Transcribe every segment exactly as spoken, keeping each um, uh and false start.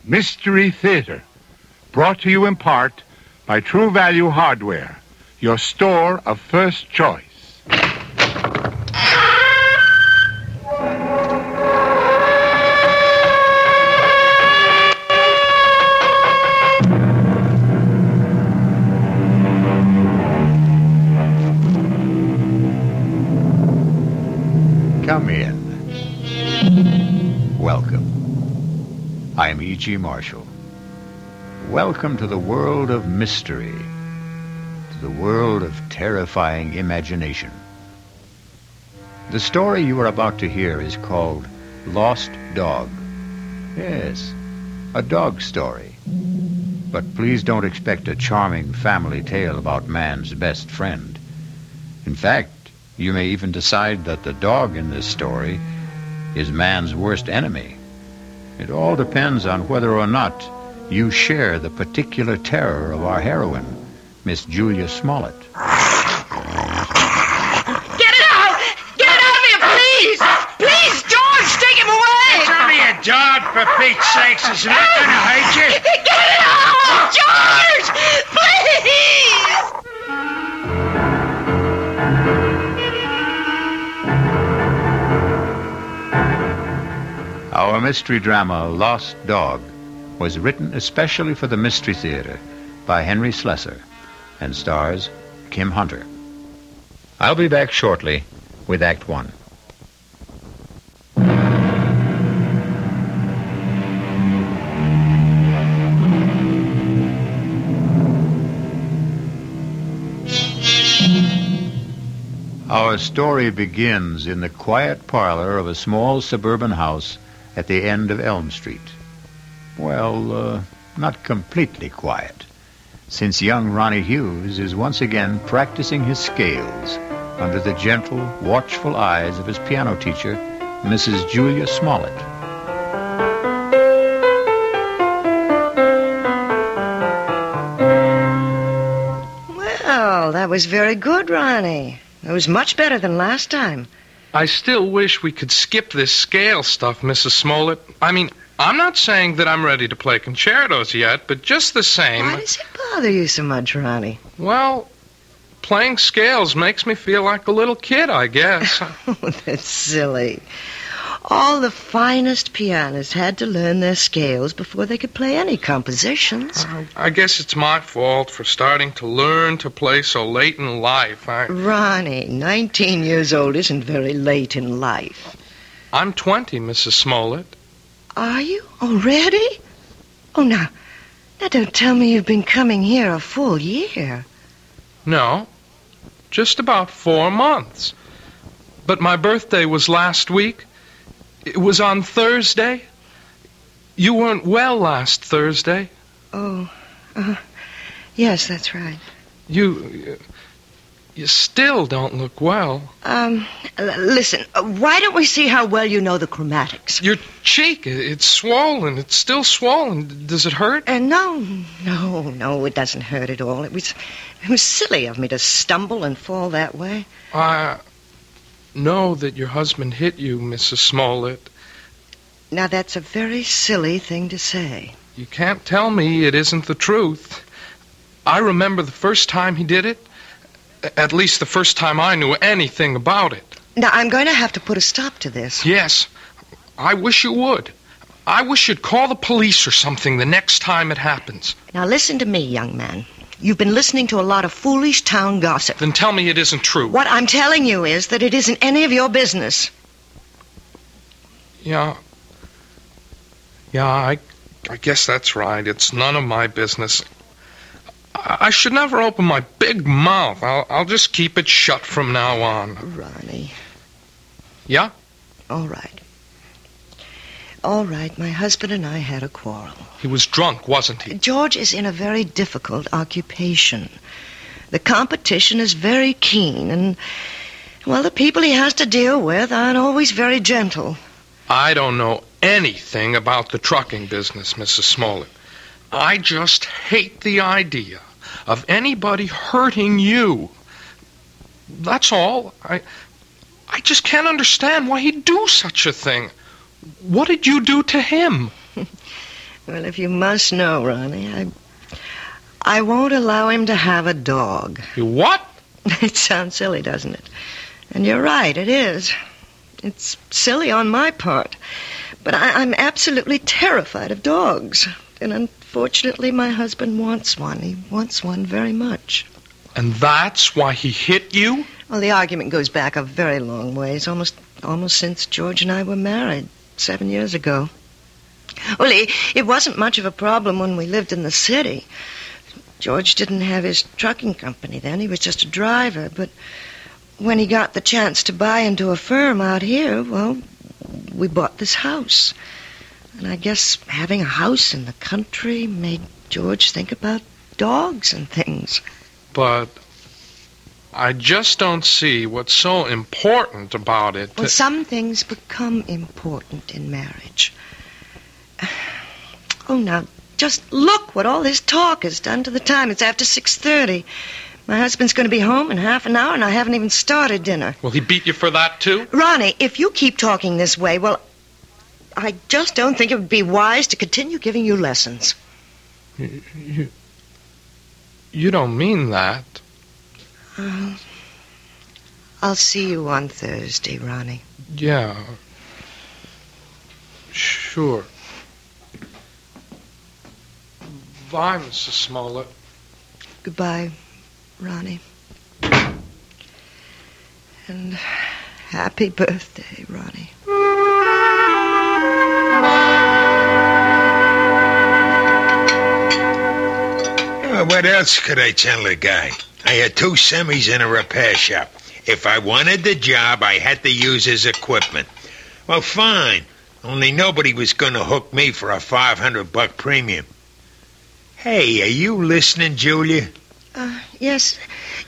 Mystery Theater, brought to you in part by True Value Hardware, your store of first choice. Come in. Welcome. I am E G. Marshall. Welcome to the world of mystery, to the world of terrifying imagination. The story you are about to hear is called Lost Dog. Yes, a dog story. But please don't expect a charming family tale about man's best friend. In fact, you may even decide that the dog in this story is man's worst enemy. It all depends on whether or not you share the particular terror of our heroine, Miss Julia Smollett. Get it out! Get it out of here, please! Please, George, take him away! It's only a dog, for Pete's sakes. Isn't it going to hurt you? Get it out! George! Please! Our mystery drama, Lost Dog, was written especially for the Mystery Theater by Henry Slessor and stars Kim Hunter. I'll be back shortly with Act One. Our story begins in the quiet parlor of a small suburban house at the end of Elm Street. Well, uh, not completely quiet, since young Ronnie Hughes is once again practicing his scales under the gentle, watchful eyes of his piano teacher, Missus Julia Smollett. Well, that was very good, Ronnie. It was much better than last time. I still wish we could skip this scale stuff, Missus Smollett. I mean, I'm not saying that I'm ready to play concertos yet, but just the same... Why does it bother you so much, Ronnie? Well, playing scales makes me feel like a little kid, I guess. Oh, that's silly. All the finest pianists had to learn their scales before they could play any compositions. Uh, I guess it's my fault for starting to learn to play so late in life. I... Ronnie, nineteen years old isn't very late in life. I'm twenty, Missus Smollett. Are you? Already? Oh, now, now don't tell me you've been coming here a full year. No, just about four months. But my birthday was last week. It was on Thursday. You weren't well last Thursday. Oh, uh, yes, that's right. You, you still don't look well. Um, l- listen, uh, why don't we see how well you know the chromatics? Your cheek, it's swollen. It's still swollen. Does it hurt? Uh, no, no, no, it doesn't hurt at all. It was, it was silly of me to stumble and fall that way. I know that your husband hit you, Missus Smollett. Now, that's a very silly thing to say. You can't tell me it isn't the truth. I remember the first time he did it. At least the first time I knew anything about it. Now, I'm going to have to put a stop to this. Yes, I wish you would. I wish you'd call the police or something the next time it happens. Now, listen to me, young man. You've been listening to a lot of foolish town gossip. Then tell me it isn't true. What I'm telling you is that it isn't any of your business. Yeah. Yeah, I, I guess that's right. It's none of my business. I, I should never open my big mouth. I'll, I'll just keep it shut from now on. Ronnie. Yeah? All right. All right, my husband and I had a quarrel. He was drunk, wasn't he? George is in a very difficult occupation. The competition is very keen, and, well, the people he has to deal with aren't always very gentle. I don't know anything about the trucking business, Missus Smollett. I just hate the idea of anybody hurting you. That's all. I, I just can't understand why he'd do such a thing. What did you do to him? Well, if you must know, Ronnie, I... I won't allow him to have a dog. You what? It sounds silly, doesn't it? And you're right, it is. It's silly on my part. But I, I'm absolutely terrified of dogs. And unfortunately, my husband wants one. He wants one very much. And that's why he hit you? Well, the argument goes back a very long ways, almost almost since George and I were married, seven years ago. Well, it, it wasn't much of a problem when we lived in the city. George didn't have his trucking company then. He was just a driver. But when he got the chance to buy into a firm out here, well, we bought this house. And I guess having a house in the country made George think about dogs and things. But I just don't see what's so important about it. Well, some things become important in marriage. Oh, now, just look what all this talk has done to the time. It's after six thirty. My husband's going to be home in half an hour, and I haven't even started dinner. Will he beat you for that, too? Ronnie, if you keep talking this way, well, I just don't think it would be wise to continue giving you lessons. You, you, you don't mean that. Uh, I'll see you on Thursday, Ronnie. Yeah. Sure. Bye, Missus Smollett. Goodbye, Ronnie. And happy birthday, Ronnie. Well, what else could I tell the guy? I had two semis in a repair shop. If I wanted the job, I had to use his equipment. Well, fine. Only nobody was going to hook me for a five hundred buck premium. Hey, are you listening, Julia? Uh, yes.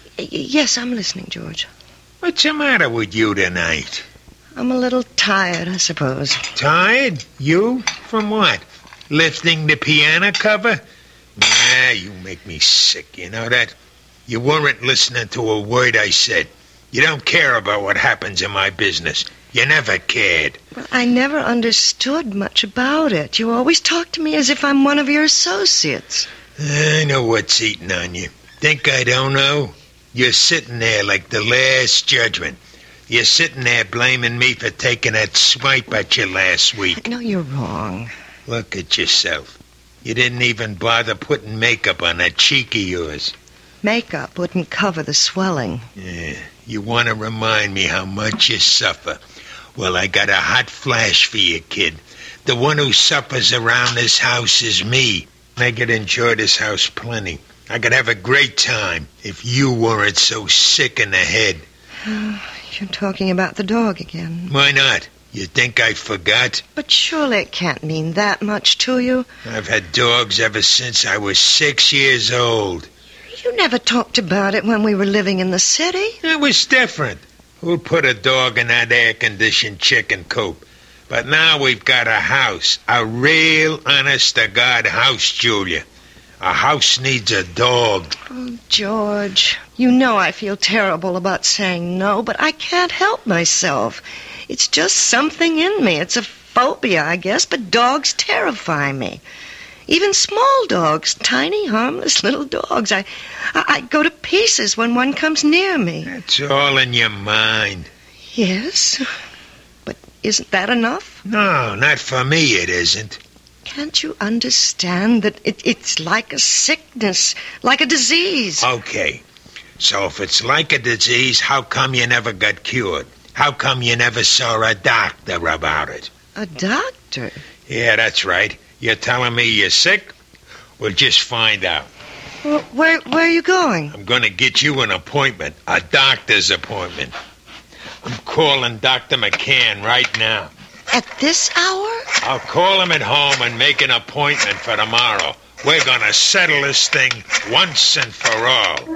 Yes, I'm listening, George. What's the matter with you tonight? I'm a little tired, I suppose. Tired? You? From what? Lifting the piano cover? Nah, you make me sick, you know that? You weren't listening to a word I said. You don't care about what happens in my business. You never cared. Well, I never understood much about it. You always talk to me as if I'm one of your associates. I know what's eating on you. Think I don't know? You're sitting there like the Last Judgment. You're sitting there blaming me for taking that swipe at you last week. No, you're wrong. Look at yourself. You didn't even bother putting makeup on that cheek of yours. Makeup wouldn't cover the swelling. Yeah, you want to remind me how much you suffer. Well, I got a hot flash for you, kid. The one who suffers around this house is me. I could enjoy this house plenty. I could have a great time if you weren't so sick in the head. Oh, you're talking about the dog again. Why not? You think I forgot? But surely it can't mean that much to you. I've had dogs ever since I was six years old. You never talked about it when we were living in the city. It was different. Who'd put a dog in that air-conditioned chicken coop? But now we've got a house. A real, honest-to-God house, Julia. A house needs a dog. Oh, George, you know I feel terrible about saying no, but I can't help myself. It's just something in me. It's a phobia, I guess, but dogs terrify me. Even small dogs, tiny, harmless little dogs. I, I, I go to pieces when one comes near me. That's all in your mind. Yes, but isn't that enough? No, not for me it isn't. Can't you understand that it, it's like a sickness, like a disease? Okay, so if it's like a disease, how come you never got cured? How come you never saw a doctor about it? A doctor? Yeah, that's right. You're telling me you're sick? We'll just find out. Well, where, where are you going? I'm going to get you an appointment, a doctor's appointment. I'm calling Doctor McCann right now. At this hour? I'll call him at home and make an appointment for tomorrow. We're going to settle this thing once and for all.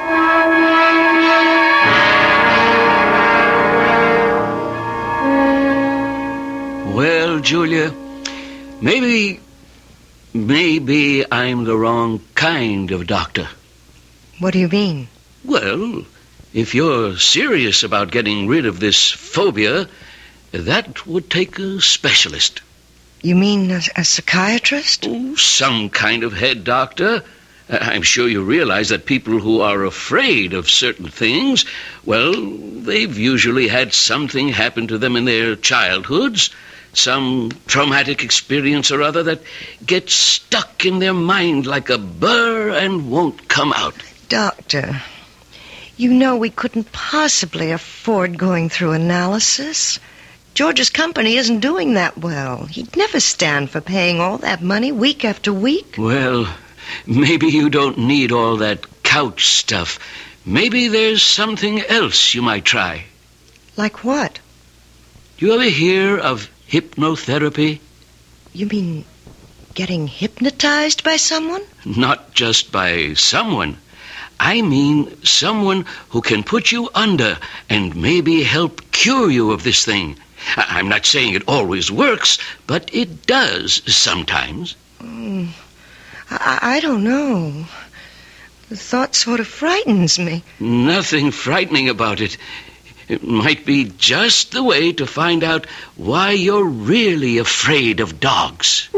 Well, Julia, maybe, maybe I'm the wrong kind of doctor. What do you mean? Well, if you're serious about getting rid of this phobia, that would take a specialist. You mean a, a psychiatrist? Oh, some kind of head doctor. I'm sure you realize that people who are afraid of certain things, well, they've usually had something happen to them in their childhoods, some traumatic experience or other that gets stuck in their mind like a burr and won't come out. Doctor, you know we couldn't possibly afford going through analysis. George's company isn't doing that well. He'd never stand for paying all that money week after week. Well, maybe you don't need all that couch stuff. Maybe there's something else you might try. Like what? Do you ever hear of hypnotherapy? You mean getting hypnotized by someone? Not just by someone. I mean someone who can put you under and maybe help cure you of this thing. I- I'm not saying it always works, but it does sometimes. Mm, I-, I don't know. The thought sort of frightens me. Nothing frightening about it. It might be just the way to find out why you're really afraid of dogs.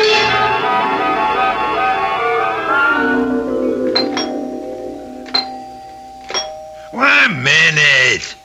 One minute.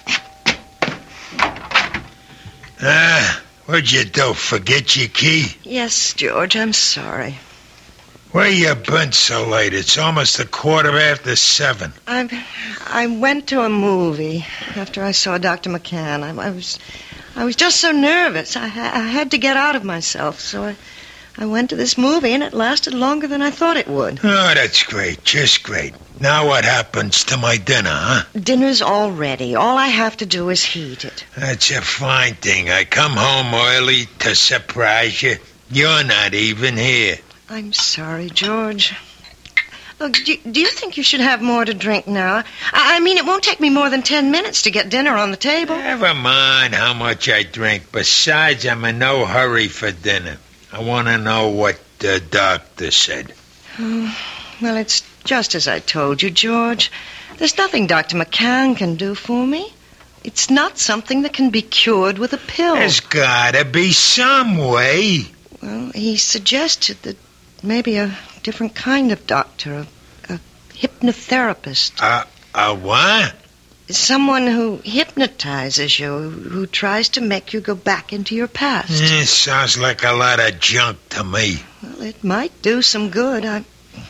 Ah, what'd you do? Forget your key? Yes, George, I'm sorry. Where you been so late? It's almost a quarter after seven. I I went to a movie after I saw Doctor McCann. I, I was I was just so nervous. I, I had to get out of myself, so I, I went to this movie, and it lasted longer than I thought it would. Oh, that's great. Just great. Now what happens to my dinner, huh? Dinner's all ready. All I have to do is heat it. That's a fine thing. I come home early to surprise you. You're not even here. I'm sorry, George. Look, do, do you think you should have more to drink now? I, I mean, it won't take me more than ten minutes to get dinner on the table. Never mind how much I drink. Besides, I'm in no hurry for dinner. I want to know what the doctor said. Oh, well, it's just as I told you, George. There's nothing Doctor McCann can do for me. It's not something that can be cured with a pill. There's gotta be some way. Well, he suggested that maybe a different kind of doctor, a, a hypnotherapist. A, a what? Someone who hypnotizes you, who tries to make you go back into your past. Eh, sounds like a lot of junk to me. Well, it might do some good. I,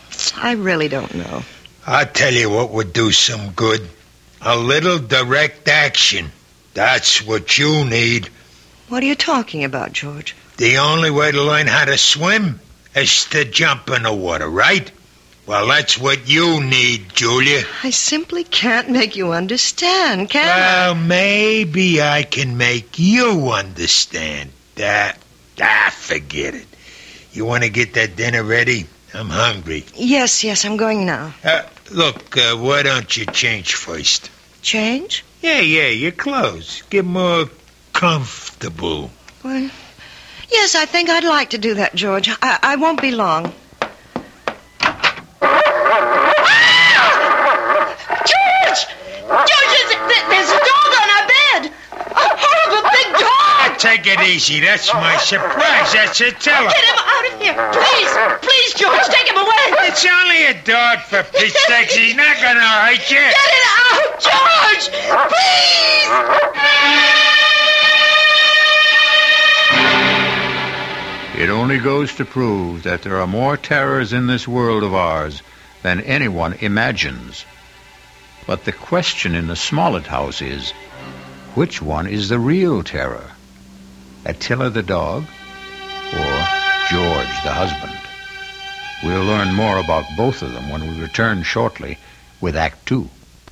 I really don't know. I'll tell you what would do some good. A little direct action. That's what you need. What are you talking about, George? The only way to learn how to swim is to jump in the water, right? Well, that's what you need, Julia. I simply can't make you understand, can Well, I? maybe I can make you understand. That, ah, forget it. You want to get that dinner ready? I'm hungry. Yes, yes, I'm going now. Uh, look, uh, why don't you change first? Change? Yeah, yeah, your clothes. Get more comfortable. Well, yes, I think I'd like to do that, George. I, I won't be long. George! George, there's, there's a dog on our bed! A horrible big dog! Take it easy. That's my surprise. That's a teller. Get him out of here! Please! Please, George, take him away! It's only a dog, for Pete's sakes. He's not going to hurt you. Get it out, George! Please! It only goes to prove that there are more terrors in this world of ours than anyone imagines. But the question in the Smollett house is, which one is the real terror? Attila the dog or George the husband? We'll learn more about both of them when we return shortly with Act Two.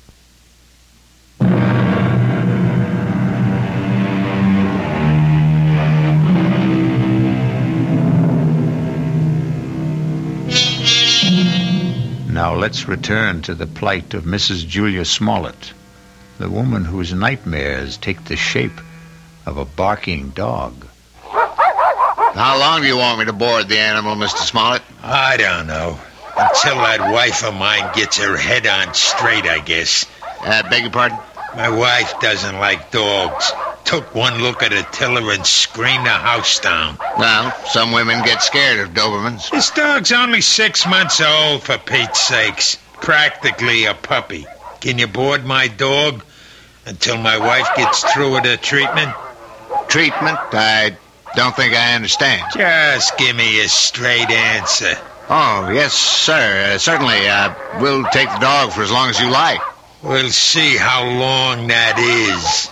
Now let's return to the plight of Missus Julia Smollett, the woman whose nightmares take the shape of a barking dog. How long do you want me to board the animal, Mister Smollett? I don't know. Until that wife of mine gets her head on straight, I guess. Uh, beg your pardon? My wife doesn't like dogs. took one look at a tiller and screamed the house down. Well, some women get scared of Dobermans. This dog's only six months old, for Pete's sakes. Practically a puppy. Can you board my dog until my wife gets through with her treatment? Treatment? I don't think I understand. Just give me a straight answer. Oh, yes, sir. Uh, certainly. Uh, we'll take the dog for as long as you like. We'll see how long that is.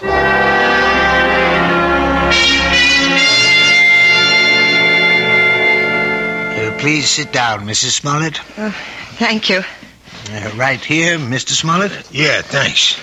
Uh, please sit down, Missus Smollett. Uh, thank you. Uh, right here, Mister Smollett. Yeah, thanks.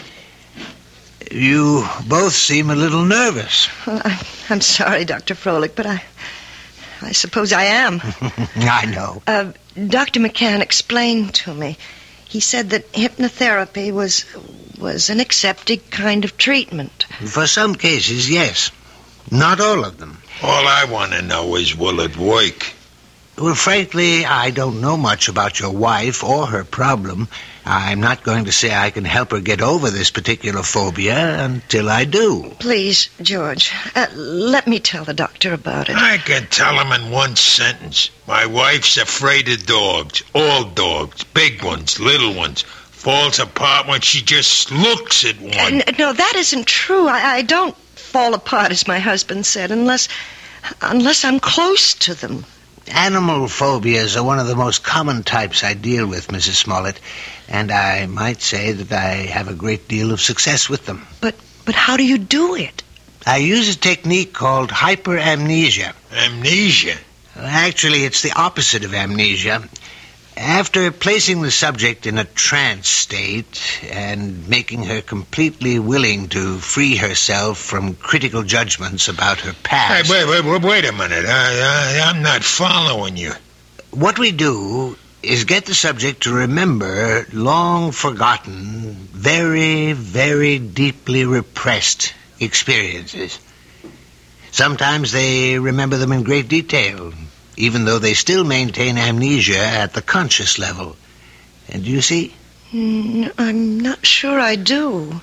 You both seem a little nervous. Well, I, I'm sorry, Doctor Froelich, but I... I suppose I am. I know. Uh, Doctor McCann explained to me. He said that hypnotherapy was was an accepted kind of treatment. For some cases, yes. Not all of them. All I want to know is, will it work? Well, frankly, I don't know much about your wife or her problem. I'm not going to say I can help her get over this particular phobia until I do. Please, George, uh, let me tell the doctor about it. I can tell him in one sentence. My wife's afraid of dogs. All dogs. Big ones, little ones. Falls apart when she just looks at one. Uh, no, that isn't true. I, I don't fall apart, as my husband said, unless, unless I'm close to them. Animal phobias are one of the most common types I deal with, Missus Smollett, and I might say that I have a great deal of success with them. But but how do you do it? I use a technique called hyperamnesia. Amnesia? Actually, it's the opposite of amnesia. After placing the subject in a trance state and making her completely willing to free herself from critical judgments about her past... Hey, wait, wait, wait a minute. I, I, I'm not following you. What we do is get the subject to remember long-forgotten, very, very deeply repressed experiences. Sometimes they remember them in great detail, even though they still maintain amnesia at the conscious level. And do you see? Mm, I'm not sure I do.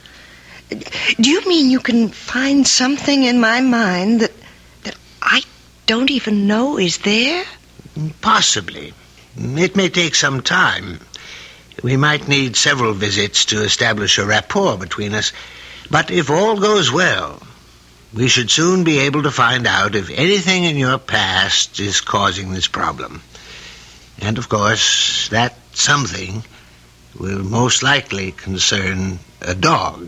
Do you mean you can find something in my mind that that I don't even know is there? Possibly. It may take some time. We might need several visits to establish a rapport between us. But if all goes well, we should soon be able to find out if anything in your past is causing this problem. And, of course, that something will most likely concern a dog.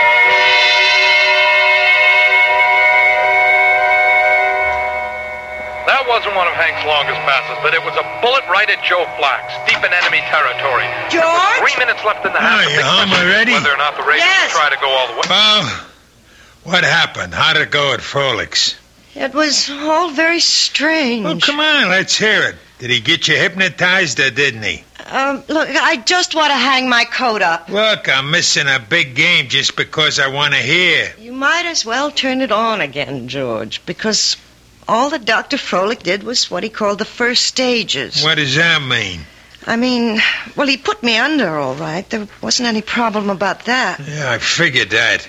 That wasn't one of Hank's longest passes, but it was a bullet right at Joe Flax, deep in enemy territory. George? Three minutes left in the half. Are you home already? Whether or not the Ravens Yes. try to go all the way. Well, what happened? How did it go at Froelic's? It was all very strange. Oh, come on, let's hear it. Did he get you hypnotized or didn't he? Um, look, I just want to hang my coat up. Look, I'm missing a big game just because I want to hear. You might as well turn it on again, George, because all that Doctor Froelich did was what he called the first stages. What does that mean? I mean, well, he put me under, all right. There wasn't any problem about that. Yeah, I figured that.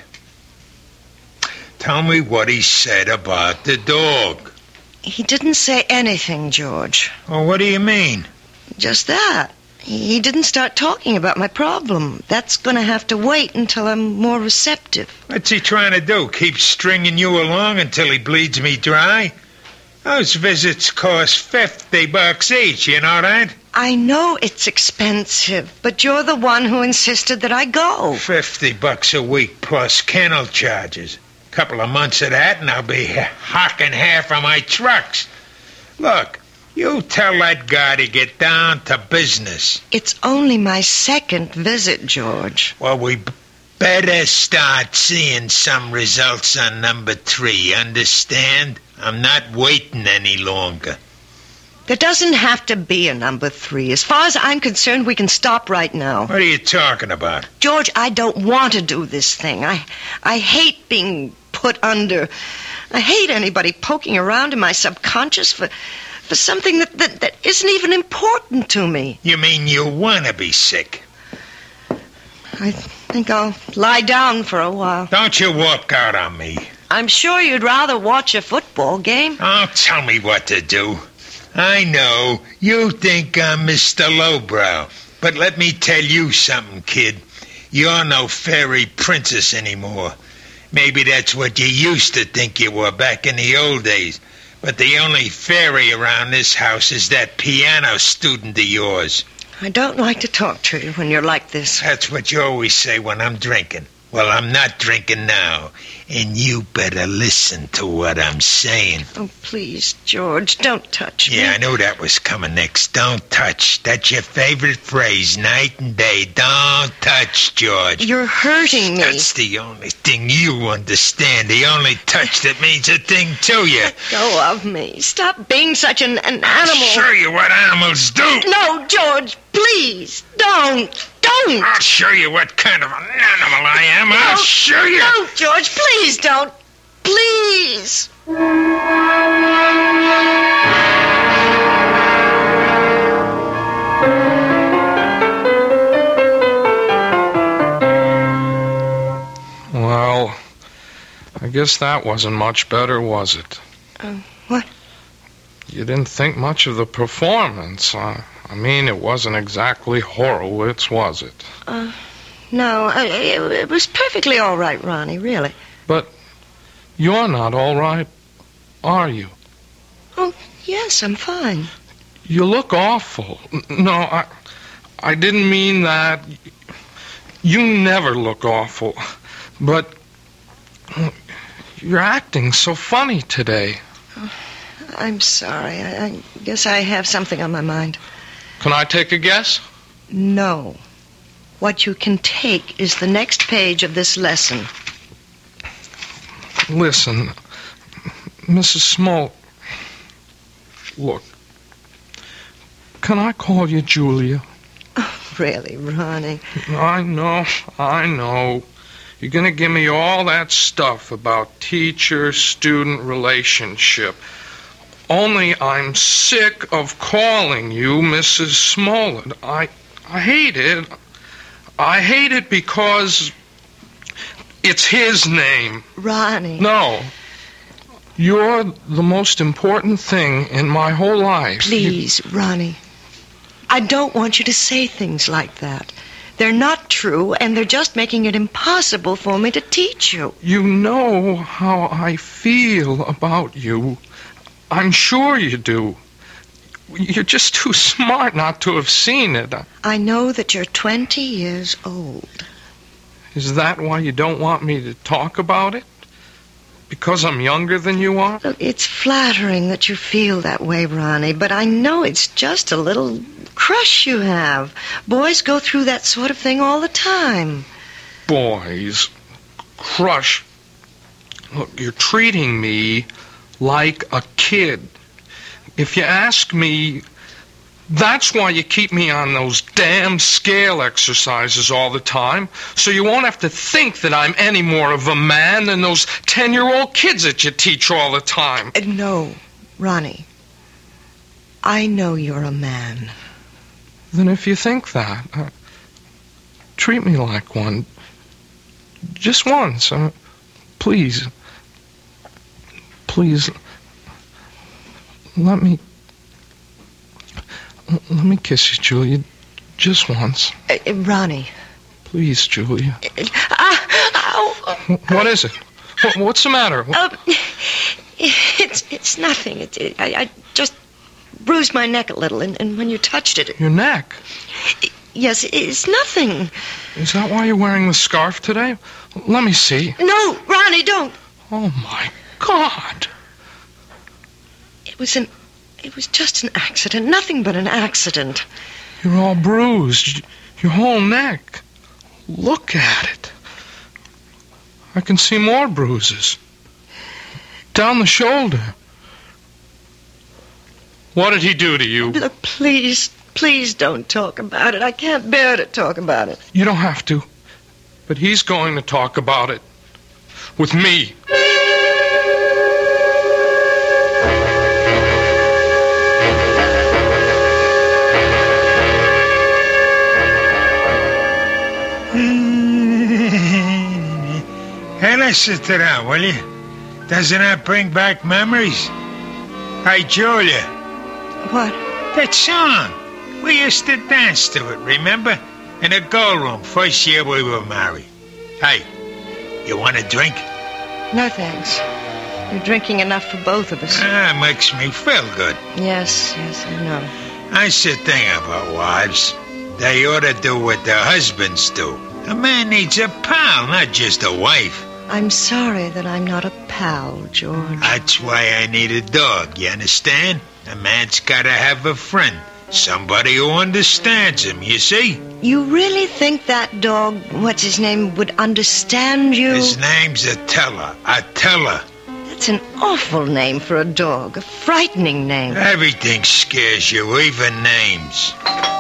Tell me what he said about the dog. He didn't say anything, George. Well, what do you mean? Just that. He didn't start talking about my problem. That's going to have to wait until I'm more receptive. What's he trying to do? Keep stringing you along until he bleeds me dry? Those visits cost fifty bucks each, you know that? I know it's expensive, but you're the one who insisted that I go. Fifty bucks a week plus kennel charges. Couple of months of that and I'll be hocking half of my trucks. Look, you tell that guy to get down to business. It's only my second visit, George. Well, we b- better start seeing some results on number three, understand? I'm not waiting any longer. There doesn't have to be a number three. As far as I'm concerned, we can stop right now. What are you talking about? George, I don't want to do this thing. I I hate being put under. I hate anybody poking around in my subconscious for for something that, that, that isn't even important to me. You mean you want to be sick? I think I'll lie down for a while. Don't you walk out on me. I'm sure you'd rather watch a football game. Oh, tell me what to do. I know, you think I'm Mister Lowbrow, but let me tell you something, kid. You're no fairy princess anymore. Maybe that's what you used to think you were back in the old days. But the only fairy around this house is that piano student of yours. I don't like to talk to you when you're like this. That's what you always say when I'm drinking. Well, I'm not drinking now, and you better listen to what I'm saying. Oh, please, George, don't touch me. Yeah, I knew that was coming next. Don't touch. That's your favorite phrase, night and day. Don't touch, George. You're hurting me. That's the only thing you understand. The only touch that means a thing to you. Let go of me. Stop being such an, an animal. I'll show you what animals do. No, George, please, don't. Don't. I'll show you what kind of an animal I am. I'll no, show you. No, George, please don't. Please. Well, I guess that wasn't much better, was it? Uh, what? You didn't think much of the performance. Uh, I mean, it wasn't exactly Horowitz, was it? Uh, no, I, it, it was perfectly all right, Ronnie, really. But you're not all right, are you? Oh, yes, I'm fine. You look awful. No, I, I didn't mean that. You never look awful. But you're acting so funny today. Oh, I'm sorry. I, I guess I have something on my mind. Can I take a guess? No. What you can take is the next page of this lesson. Listen, Missus Small. Look. Can I call you Julia? Oh, really, Ronnie? I know, I know. You're going to give me all that stuff about teacher-student relationship. Only I'm sick of calling you Missus Smollett. I, I hate it. I hate it because it's his name. Ronnie. No. You're the most important thing in my whole life. Please, you... Ronnie. I don't want you to say things like that. They're not true, and they're just making it impossible for me to teach you. You know how I feel about you. I'm sure you do. You're just too smart not to have seen it. I know that you're twenty years old. Is that why you don't want me to talk about it? Because I'm younger than you are? Look, it's flattering that you feel that way, Ronnie, but I know it's just a little crush you have. Boys go through that sort of thing all the time. Boys? Crush? Look, you're treating me like a kid. If you ask me, that's why you keep me on those damn scale exercises all the time, so you won't have to think that I'm any more of a man than those ten-year-old kids that you teach all the time. Uh, no, Ronnie. I know you're a man. Then if you think that, uh, treat me like one. Just once. Uh, please. Please. Let me... Let me kiss you, Julia. Just once. Uh, uh, Ronnie. Please, Julia. Uh, ow. What is it? What, what's the matter? Uh, it's it's nothing. It, it, I, I just bruised my neck a little, and, and when you touched it... Your neck? It, yes, it's nothing. Is that why you're wearing the scarf today? Let me see. No, Ronnie, don't. Oh, my God. It was an... It was just an accident. Nothing but an accident. You're all bruised. Your whole neck. Look at it. I can see more bruises. Down the shoulder. What did he do to you? Look, please, please don't talk about it. I can't bear to talk about it. You don't have to. But he's going to talk about it. With me. Hannah, sit down, will you? Doesn't that bring back memories? Hey, Julia. What? That song. We used to dance to it, remember? In the gold room, first year we were married. Hey, you want a drink? No, thanks. You're drinking enough for both of us. Ah, makes me feel good. Yes, yes, I know. I should think about wives. They ought to do what their husbands do. A man needs a pal, not just a wife. I'm sorry that I'm not a pal, George. That's why I need a dog, you understand? A man's gotta have a friend. Somebody who understands him, you see? You really think that dog, what's his name, would understand you? His name's Attila. Attila. That's an awful name for a dog. A frightening name. Everything scares you, even names.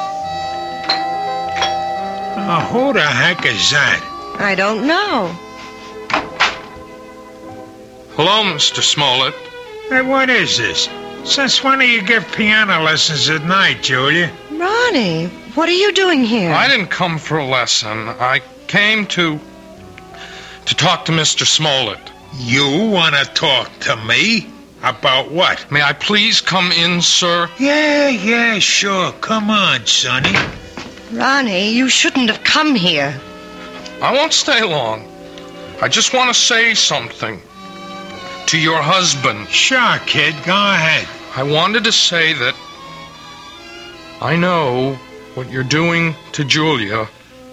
Oh, who the heck is that? I don't know. Hello, Mister Smollett. Hey, what is this? Since when do you give piano lessons at night, Julia? Ronnie, what are you doing here? I didn't come for a lesson. I came to... to talk to Mister Smollett. You want to talk to me? About what? May I please come in, sir? Yeah, yeah, sure. Come on, Sonny. Ronnie, you shouldn't have come here. I won't stay long. I just want to say something. To your husband. Sure, kid. Go ahead. I wanted to say that I know what you're doing to Julia.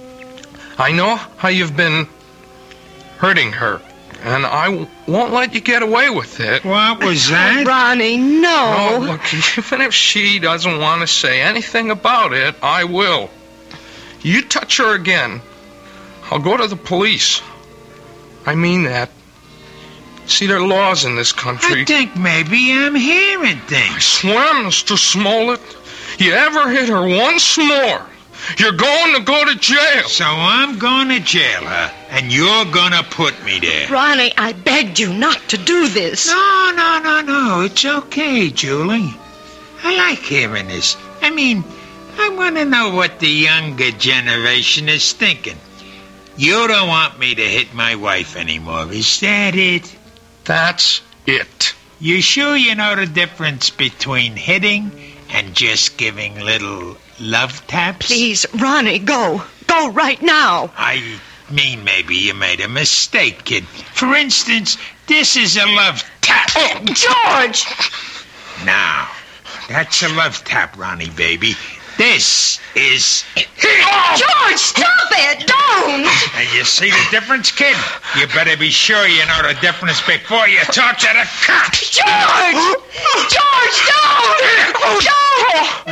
I know how you've been hurting her, and I w- won't let you get away with it. What was that? Ronnie, no. No, look, even if she doesn't want to say anything about it, I will. You touch her again, I'll go to the police. I mean that. See, there are laws in this country. I think maybe I'm hearing things. I swear, Mister Smollett, you ever hit her once more, you're going to go to jail. So I'm going to jail, huh? And you're going to put me there. Ronnie, I begged you not to do this. No, no, no, no. It's okay, Julie. I like hearing this. I mean, I want to know what the younger generation is thinking. You don't want me to hit my wife anymore, is that it? That's it. You sure you know the difference between hitting and just giving little love taps? Please, Ronnie, go. Go right now. I mean, maybe you made a mistake, kid. For instance, this is a love tap. Oh, George! Now, that's a love tap, Ronnie, baby. This is... Oh, George, stop it! Don't! And you see the difference, kid? You better be sure you know the difference before you talk to the cops. George! George, don't! Don't!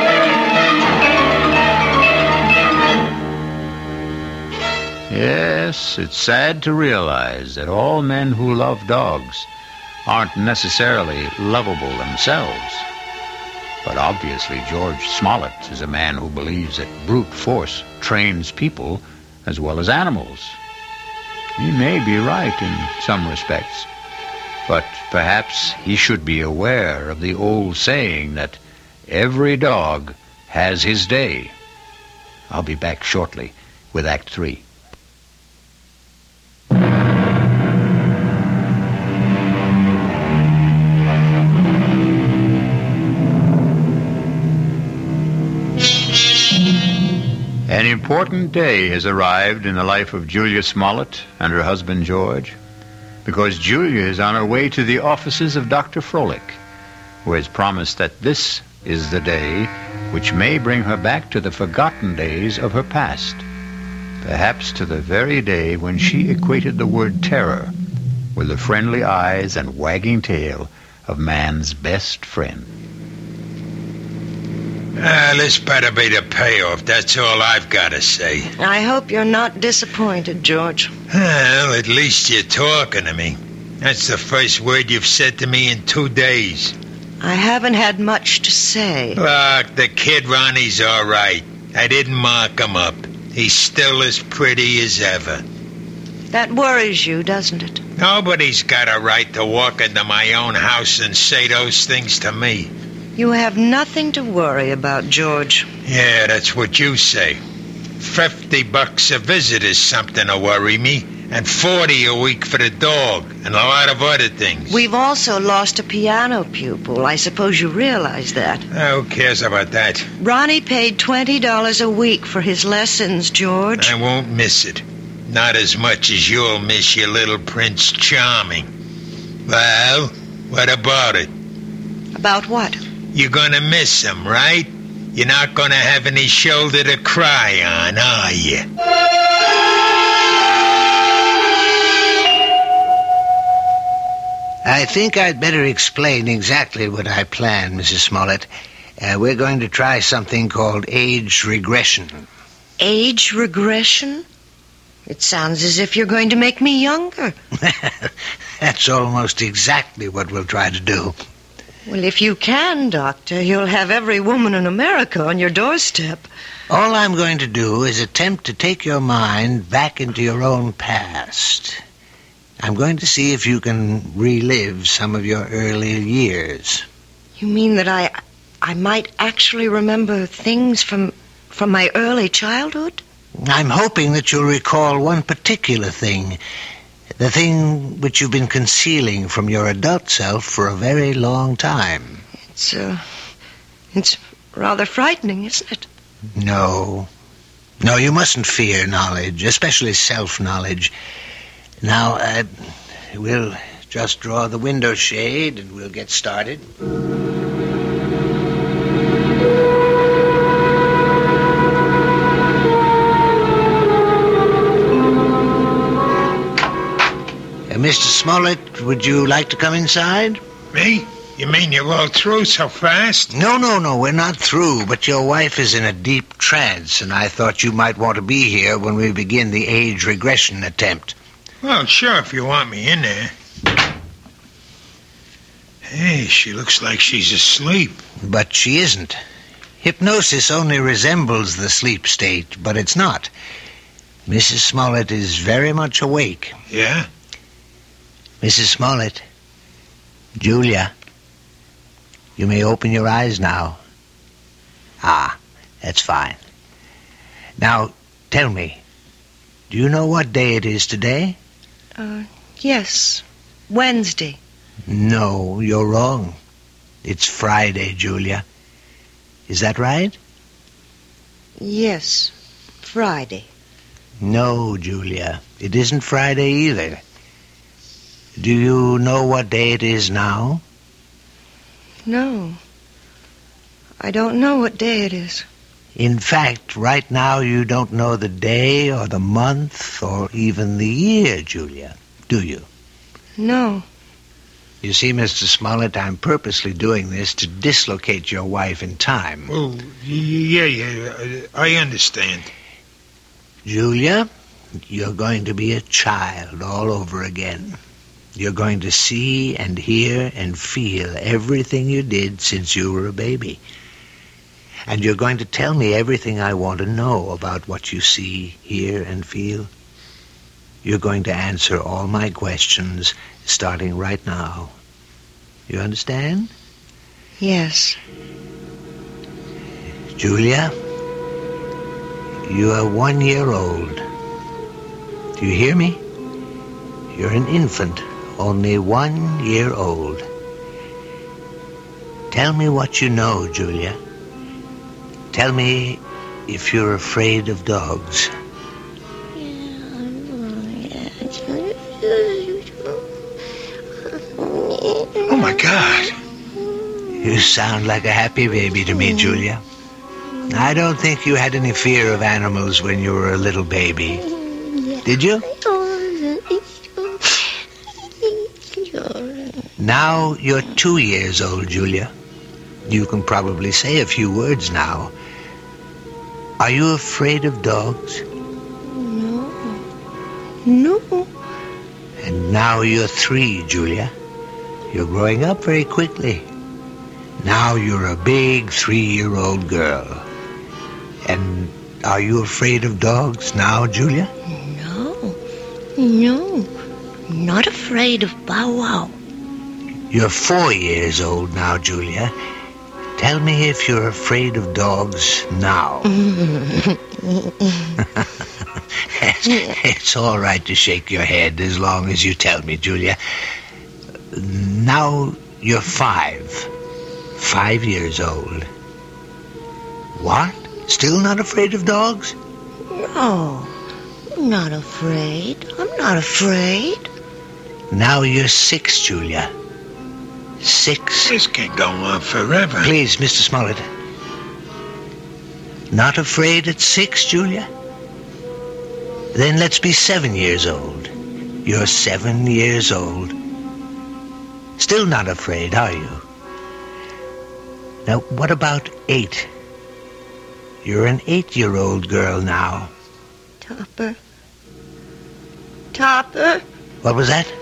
Yes, it's sad to realize that all men who love dogs aren't necessarily lovable themselves. But obviously, George Smollett is a man who believes that brute force trains people as well as animals. He may be right in some respects, but perhaps he should be aware of the old saying that every dog has his day. I'll be back shortly with Act Three. An important day has arrived in the life of Julia Smollett and her husband George, because Julia is on her way to the offices of Doctor Froelich, who has promised that this is the day which may bring her back to the forgotten days of her past, perhaps to the very day when she equated the word terror with the friendly eyes and wagging tail of man's best friend. Ah, this better be the payoff. That's all I've got to say. I hope you're not disappointed, George. Well, at least you're talking to me. That's the first word you've said to me in two days. I haven't had much to say. Look, the kid Ronnie's all right. I didn't mark him up. He's still as pretty as ever. That worries you, doesn't it? Nobody's got a right to walk into my own house and say those things to me. You have nothing to worry about, George. Yeah, that's what you say. Fifty bucks a visit is something to worry me, and forty a week for the dog, and a lot of other things. We've also lost a piano pupil. I suppose you realize that. Who cares about that? Ronnie paid twenty dollars a week for his lessons, George. I won't miss it. Not as much as you'll miss your little Prince Charming. Well, what about it? About what? You're gonna miss him, right? You're not gonna have any shoulder to cry on, are you? I think I'd better explain exactly what I planned, Missus Smollett. Uh, we're going to try something called age regression. Age regression? It sounds as if you're going to make me younger. That's almost exactly what we'll try to do. Well, if you can, Doctor, you'll have every woman in America on your doorstep. All I'm going to do is attempt to take your mind back into your own past. I'm going to see if you can relive some of your earlier years. You mean that I I might actually remember things from from my early childhood? I'm hoping that you'll recall one particular thing, the thing which you've been concealing from your adult self for a very long time. It's, uh, it's rather frightening, isn't it? No. No, you mustn't fear knowledge, especially self-knowledge. Now, uh, we'll just draw the window shade and we'll get started. Uh, Mister Smollett, would you like to come inside? Me? You mean you're all through so fast? No, no, no, we're not through, but your wife is in a deep trance, and I thought you might want to be here when we begin the age regression attempt. Well, sure, if you want me in there. Hey, she looks like she's asleep. But she isn't. Hypnosis only resembles the sleep state, but it's not. Missus Smollett is very much awake. Yeah? Missus Smollett, Julia, you may open your eyes now. Ah, that's fine. Now, tell me, do you know what day it is today? Uh, yes. Wednesday. No, you're wrong. It's Friday, Julia. Is that right? Yes, Friday. No, Julia, it isn't Friday either. Do you know what day it is now? No. I don't know what day it is. In fact, right now you don't know the day or the month or even the year, Julia, do you? No. You see, Mister Smollett, I'm purposely doing this to dislocate your wife in time. Oh, yeah, yeah, I understand. Julia, you're going to be a child all over again. You're going to see and hear and feel everything you did since you were a baby. And you're going to tell me everything I want to know about what you see, hear, and feel. You're going to answer all my questions starting right now. You understand? Yes. Julia, you are one year old. Do you hear me? You're an infant, only one year old. Tell me what you know, Julia. Tell me if you're afraid of dogs. Oh, my God. You sound like a happy baby to me, Julia. I don't think you had any fear of animals when you were a little baby. Did you? Now you're two years old, Julia. You can probably say a few words now. Are you afraid of dogs? No. No. And now you're three, Julia. You're growing up very quickly. Now you're a big three-year-old girl. And are you afraid of dogs now, Julia? No. No. Not afraid of Bow Wow. You're four years old now, Julia. Tell me if you're afraid of dogs now. It's all right to shake your head as long as you tell me, Julia. Now you're five. Five years old. What? Still not afraid of dogs? No, I'm not afraid. I'm not afraid. Now you're six, Julia. Six. This can go on forever. Please, Mister Smollett. Not afraid at six, Julia? Then let's be seven years old. You're seven years old. Still not afraid, are you? Now, what about eight? You're an eight-year-old girl now. Topper. Topper. What was that?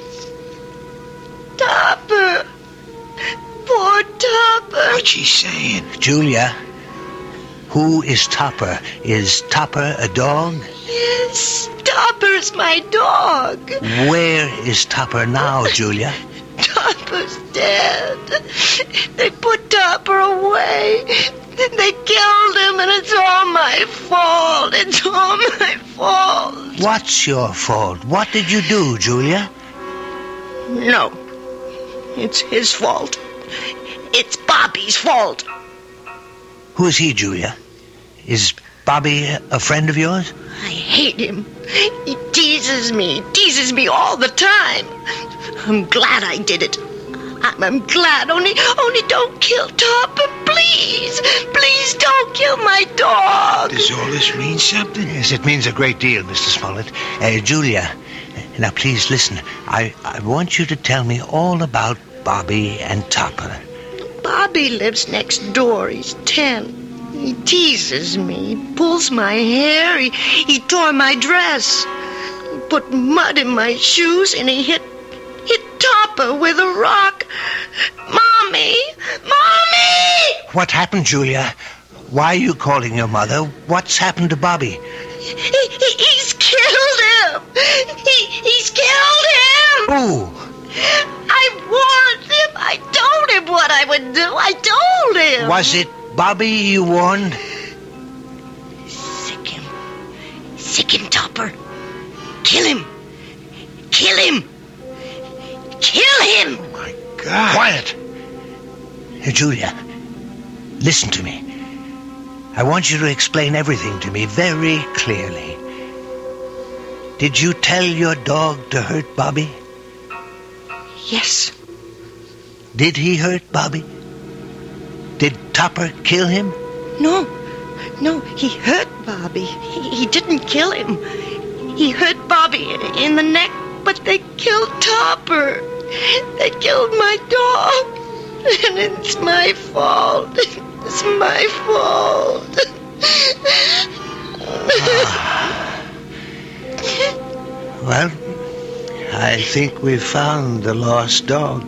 Topper. Poor Topper. What's she saying? Julia, who is Topper? Is Topper a dog? Yes, Topper's my dog. Where is Topper now, Julia? Topper's dead. They put Topper away. They killed him, and it's all my fault. It's all my fault. What's your fault? What did you do, Julia? No. It's his fault. It's Bobby's fault. Who is he, Julia? Is Bobby a friend of yours? I hate him. He teases me, teases me all the time. I'm glad I did it. I'm, I'm glad. Only, only don't kill Topper, please. Please don't kill my dog. Does all this mean something? Yes, it means a great deal, Mister Smollett. Uh, Julia, now please listen. I, I want you to tell me all about Bobby and Topper. Bobby lives next door. He's ten. He teases me. He pulls my hair. He, he tore my dress. He put mud in my shoes, and he hit hit Topper with a rock. Mommy! Mommy! What happened, Julia? Why are you calling your mother? What's happened to Bobby? He, he, he's killed him! He, he's killed him! Who? I warned him. I told him what I would do. I told him. Was it Bobby you warned? Sick him. Sick him, Topper. Kill him. Kill him. Kill him. Oh, my God. Quiet. Hey, Julia, listen to me. I want you to explain everything to me very clearly. Did you tell your dog to hurt Bobby? Yes. Did he hurt Bobby? Did Topper kill him? No. No, he hurt Bobby. He, he didn't kill him. He hurt Bobby in the neck, but they killed Topper. They killed my dog. And it's my fault. It's my fault. Ah. Well, I think we've found the lost dog.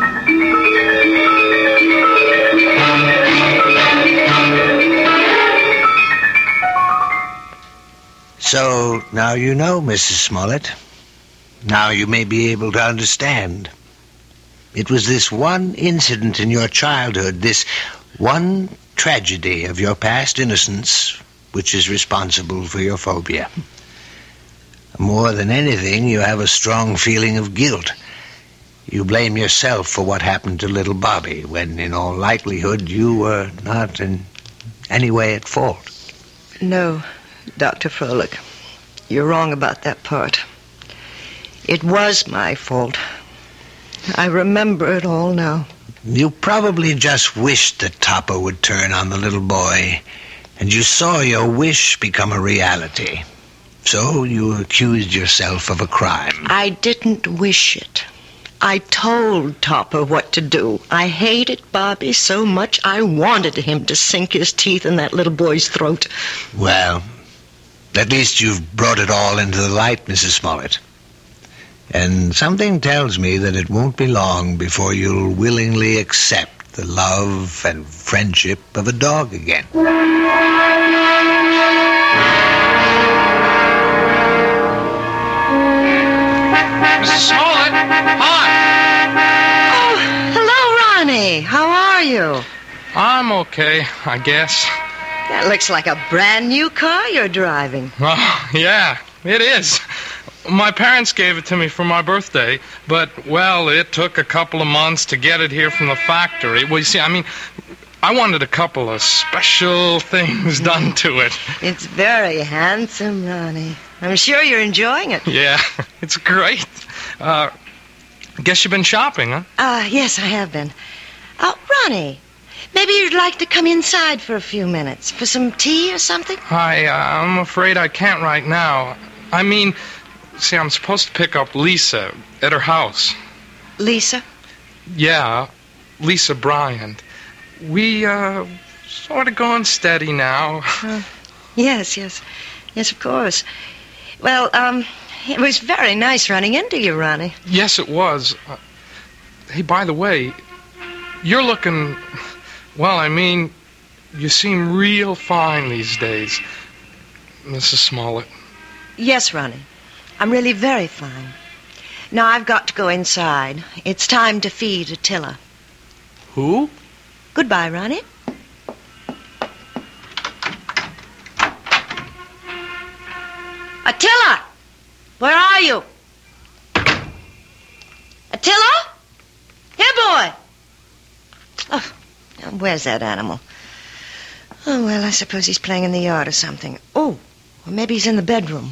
So, now you know, Missus Smollett. Now you may be able to understand. It was this one incident in your childhood, this one tragedy of your past innocence, which is responsible for your phobia. More than anything, you have a strong feeling of guilt. You blame yourself for what happened to little Bobby, when in all likelihood you were not in any way at fault. No, Doctor Froelich. You're wrong about that part. It was my fault. I remember it all now. You probably just wished that Topper would turn on the little boy, and you saw your wish become a reality. So you accused yourself of a crime. I didn't wish it. I told Topper what to do. I hated Bobby so much I wanted him to sink his teeth in that little boy's throat. Well, at least you've brought it all into the light, Missus Smollett. And something tells me that it won't be long before you'll willingly accept the love and friendship of a dog again. Missus Smollett, hi. Oh, hello, Ronnie. How are you? I'm okay, I guess. That looks like a brand new car you're driving. Oh, yeah, it is. My parents gave it to me for my birthday, but, well, it took a couple of months to get it here from the factory. Well, you see, I mean, I wanted a couple of special things done to it. It's very handsome, Ronnie. I'm sure you're enjoying it. Yeah, it's great. Uh, guess you've been shopping, huh? Uh, yes, I have been. Oh, Ronnie, maybe you'd like to come inside for a few minutes, for some tea or something? I, uh, I'm afraid I can't right now. I mean, see, I'm supposed to pick up Lisa at her house. Lisa? Yeah, Lisa Bryant. We, uh, sort of going steady now. Uh, yes, yes. Yes, of course. Well, um, it was very nice running into you, Ronnie. Yes, it was. Uh, hey, by the way, you're looking... Well, I mean, you seem real fine these days, Missus Smollett. Yes, Ronnie. I'm really very fine. Now I've got to go inside. It's time to feed Attila. Who? Goodbye, Ronnie. Attila! Where are you? Attila? Here, boy! Oh, now where's that animal? Oh, well, I suppose he's playing in the yard or something. Oh, or maybe he's in the bedroom.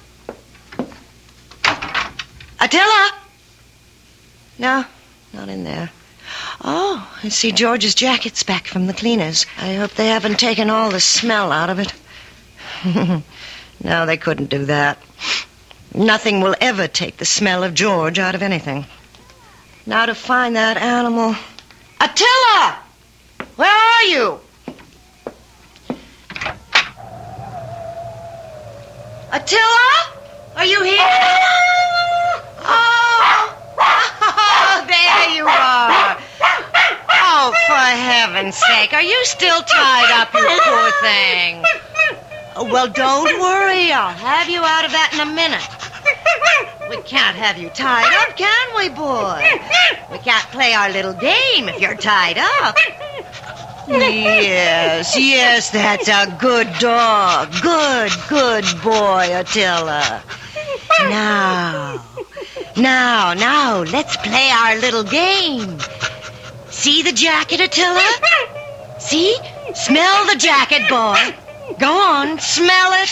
Attila! No, not in there. Oh, I see George's jacket's back from the cleaners. I hope they haven't taken all the smell out of it. No, they couldn't do that. Nothing will ever take the smell of George out of anything. Now to find that animal. Attila! Where are you? Attila? Are you here? Oh, oh, there you are. Oh, for heaven's sake, are you still tied up, you poor thing? Oh, well, don't worry. I'll have you out of that in a minute. We can't have you tied up, can we, boy? We can't play our little game if you're tied up. Yes, yes, that's a good dog. Good, good boy, Attila. Now, now, now, let's play our little game. See the jacket, Attila? See? Smell the jacket, boy. Go on, smell it.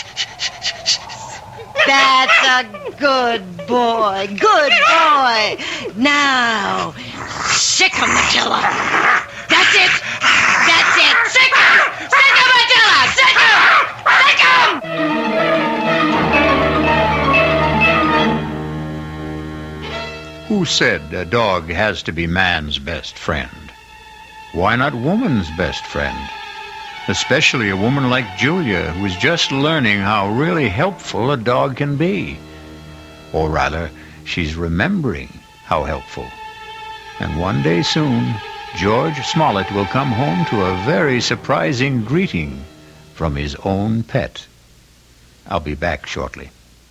That's a good boy, good boy. Now, sick him, Attila. That's it. That's it. Sick him. Sick him, Attila. Sick him. Sick him. Who said a dog has to be man's best friend? Why not woman's best friend? Especially a woman like Julia, who is just learning how really helpful a dog can be. Or rather, she's remembering how helpful. And one day soon, George Smollett will come home to a very surprising greeting from his own pet. I'll be back shortly.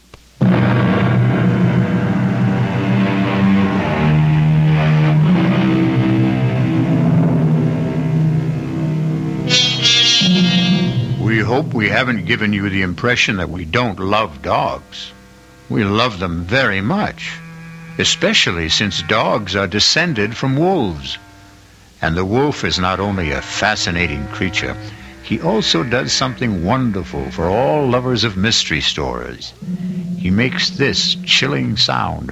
We hope we haven't given you the impression that we don't love dogs. We love them very much, especially since dogs are descended from wolves. And the wolf is not only a fascinating creature, he also does something wonderful for all lovers of mystery stories. He makes this chilling sound.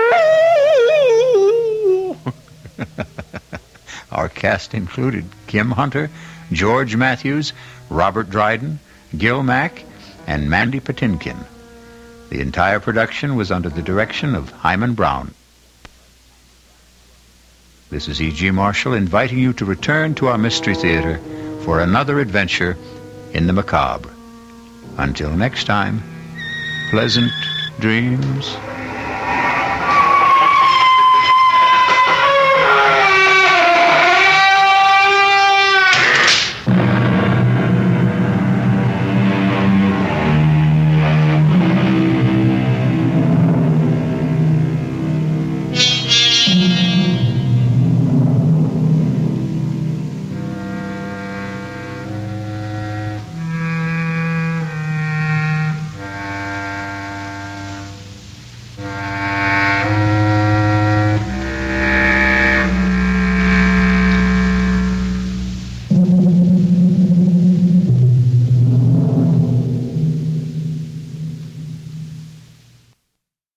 Our cast included Kim Hunter, George Matthews, Robert Dryden, Gil Mack, and Mandy Patinkin. The entire production was under the direction of Hyman Brown. This is E G. Marshall inviting you to return to our Mystery Theater for another adventure in the macabre. Until next time, pleasant dreams.